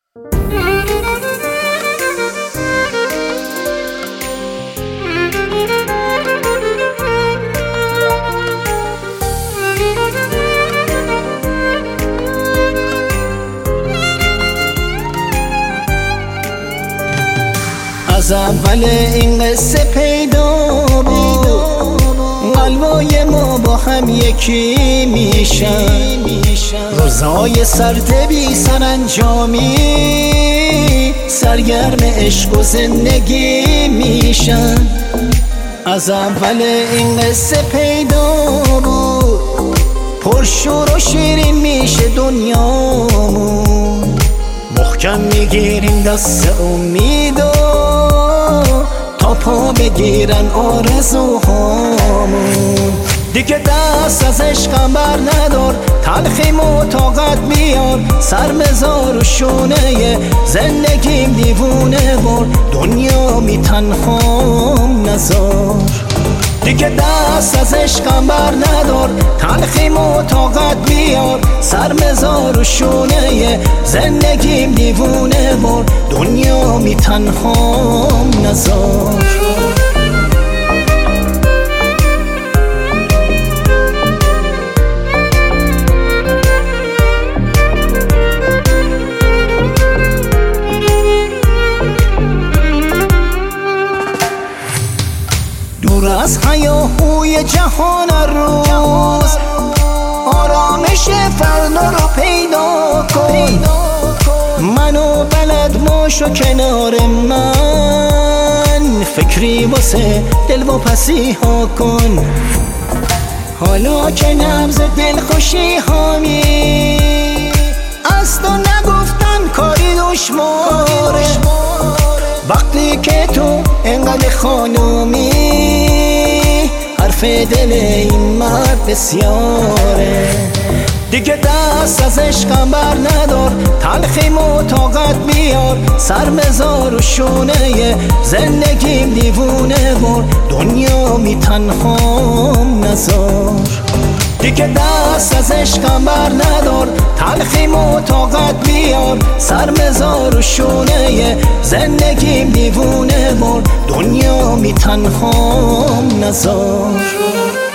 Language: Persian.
از اول این قصه پیدا بود قلبای ما با هم یکی میشن، روزای سرد بی سرانجامی سرگرم عشق و زندگی میشن. از اول این قصه پیدا بود پرشور و شیرین میشه دنیامون، محکم میگیریم دست امید و تا پا بگیرن آرزوهامون. دیگه دست از عشقم بر ندار، تلخیم و طاقت بیار، سر بذار و شونه زندگیم دیوونه بار، دنیا می تنهام نذار. دیگه دست از عشقم بر ندار، تلخیم و طاقت بیار، سر بذار و شونه زندگیم دیوونه بار، دنیا می تنهام نذار. دور از هیاهوی جهان روز آرامش فردا رو پیدا کن، منو بلد باش و کنار من فکری واسه دل و پسی ها کن. حالا که نبض دل خوشی هامی از تو نگفتن کاری دشواره، وقتی که تو انقدر خانومی حرف دل این مرد بسیاره. دیگه دست از عشقم بر ندار، تلخیم و طاقت بیار، سر بذار و شونه زندگیم دیوونه بار، دنیا می تنهام نذار. دیگه دست از عشقم بر ندار، تلخیم و طاقت بیار، سر بذار و شونه زندگیم دیوونه بار، دنیا می تنهام نذار.